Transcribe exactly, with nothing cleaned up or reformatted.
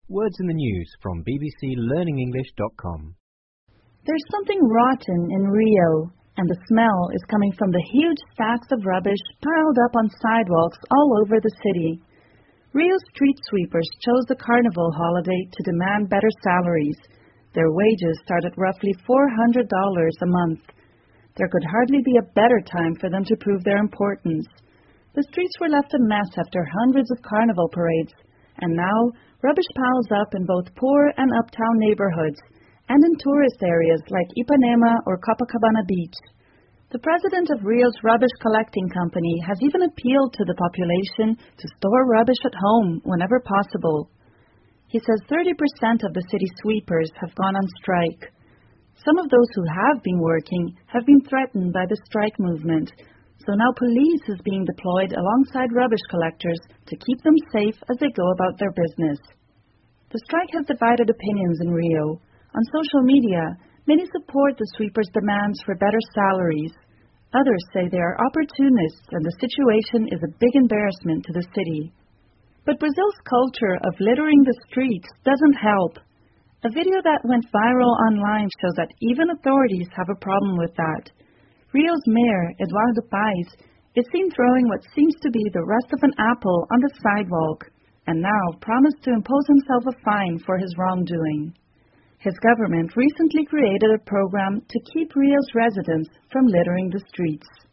Words in the news from b b c learning english dot com. There's something rotten in Rio, and the smell is coming from the huge stacks of rubbish piled up on sidewalks all over the city. Rio street sweepers chose the carnival holiday to demand better salaries. Their wages start at roughly four hundred dollars a month. There could hardly be a better time for them to prove their importance. The streets were left a mess after hundreds of carnival parades, and now rubbish piles up in both poor and uptown neighborhoods, and in tourist areas like Ipanema or Copacabana Beach. The president of Rio's rubbish collecting company has even appealed to the population to store rubbish at home whenever possible. He says thirty percent of the city sweepers have gone on strike. Some of those who have been working have been threatened by the strike movement, so now police is being deployed alongside rubbish collectors to keep them safe as they go about their business. The strike has divided opinions in Rio. On social media, many support the sweepers' demands for better salaries. Others say they are opportunists and the situation is a big embarrassment to the city. But Brazil's culture of littering the streets doesn't help. A video that went viral online shows that even authorities have a problem with that. Rio's mayor, Eduardo Paes, is seen throwing what seems to be the rest of an apple on the sidewalk, and now promised to impose himself a fine for his wrongdoing. His government recently created a program to keep Rio's residents from littering the streets.